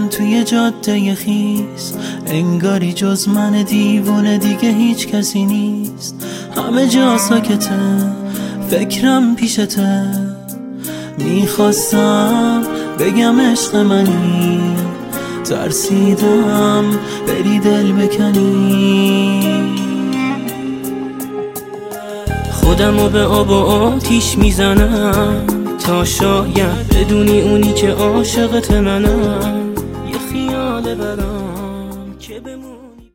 میرم توی جاده خیس، انگاری جز من دیوونه دیگه هیچ کسی نیست. همه جا ساکته، فکرم پیشته، میخواستم بگم عشق منی، ترسیدم بری دل بکنی. خودمو به آب و آتیش میزنم تا شاید بدونی اونی که عاشقت منم.